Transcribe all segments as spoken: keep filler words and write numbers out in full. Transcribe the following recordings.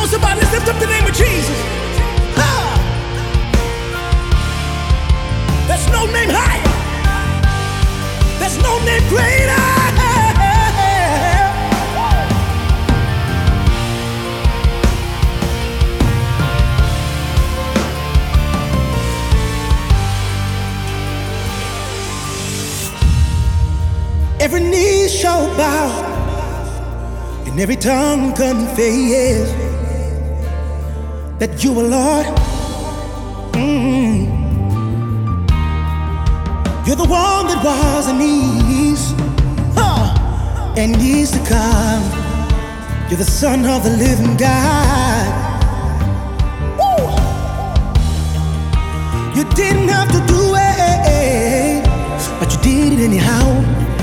somebody, let's lift up the name of Jesus. Ah! There's no name higher. There's no name greater. Every knee shall bow and every tongue confess that you are Lord. Mm. You're the one that was and is, huh, and is to come. You're the Son of the living God. Woo! You didn't have to do it, but you did it anyhow.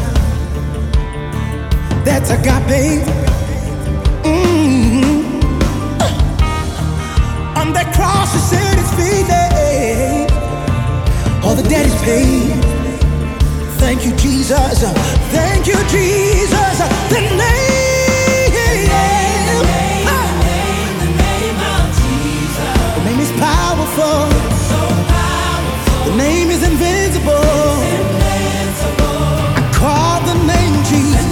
That's agape. Mm-hmm. On that cross, you said it's finished. All the debt is paid. Thank you, Jesus. Thank you, Jesus. The name, the name, the name, the name of Jesus. The name is powerful. So powerful. The name is invincible. Invincible. I call the name Jesus.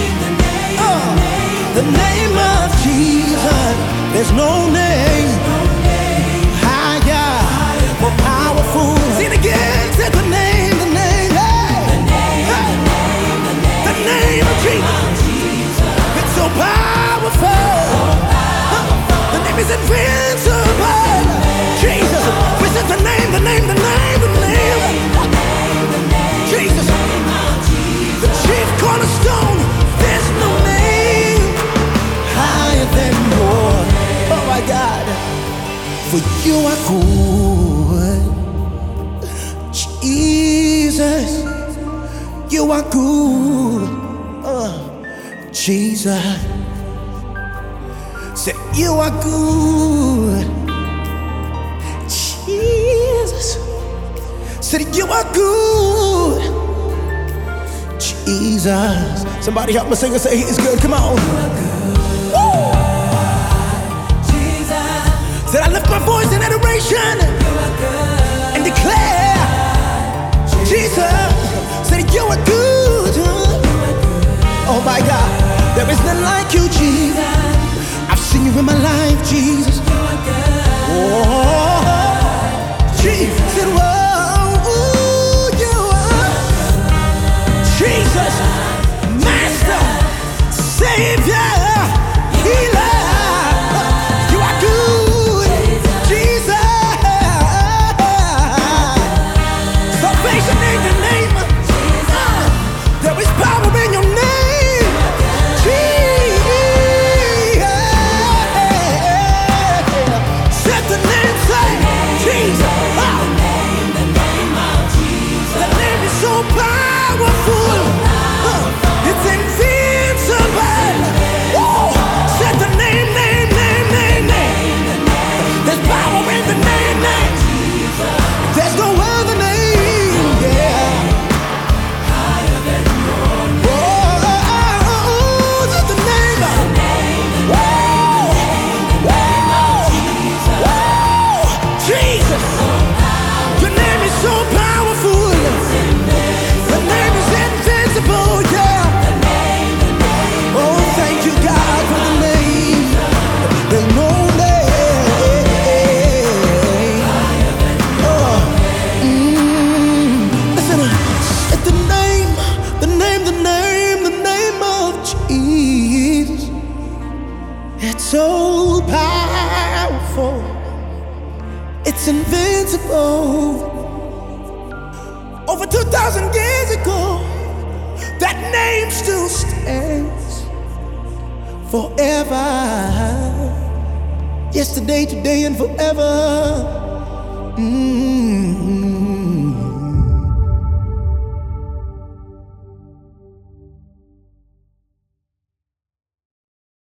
The name of Jesus, there's no name higher, more powerful. Sing it again, say the name, the name, hey. The name, hey. the name, the name of Jesus. It's so powerful. The name is invincible. Jesus, this is the name, the name, the name, the name. Jesus, the chief cornerstone. There's no name higher than yours. Oh my God, for you are good, Jesus. You are good, uh, Jesus. Say you are good, Jesus. Say you are good, Jesus. Somebody help me sing and say he's good. Come on. Said I lift my voice in adoration and declare, Jesus, said you are good. Oh my God, there is none like you, Jesus. I've seen you in my life, Jesus. Oh, Jesus, said, whoa, you are Jesus, Master, Savior, Healer. So powerful, it's invincible. Over two thousand years ago, that name still stands forever. Yesterday, today, and forever. Mm-hmm.